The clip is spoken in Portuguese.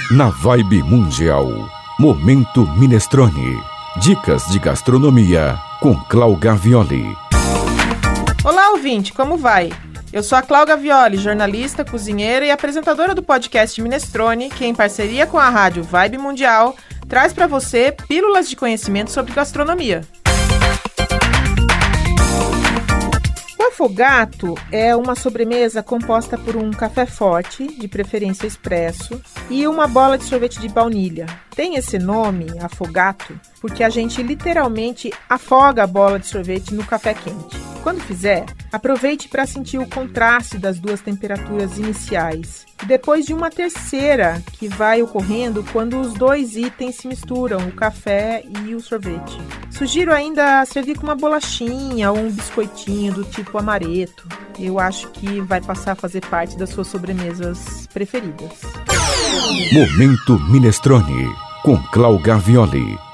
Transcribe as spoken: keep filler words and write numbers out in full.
Na Vibe Mundial, Momento Minestrone. Dicas de gastronomia com Clau Gavioli. Olá, ouvinte, como vai? Eu sou a Clau Gavioli, jornalista, cozinheira e apresentadora do podcast Minestrone, que em parceria com a rádio Vibe Mundial traz para você pílulas de conhecimento sobre gastronomia. O afogato é uma sobremesa composta por um café forte, de preferência expresso, e uma bola de sorvete de baunilha. Tem esse nome, afogato, porque a gente literalmente afoga a bola de sorvete no café quente. Quando fizer, aproveite para sentir o contraste das duas temperaturas iniciais. E depois de uma terceira, que vai ocorrendo quando os dois itens se misturam, o café e o sorvete. Sugiro ainda servir com uma bolachinha ou um biscoitinho do tipo amaretto. Eu acho que vai passar a fazer parte das suas sobremesas preferidas. Momento Minestrone com Clau Gavioli.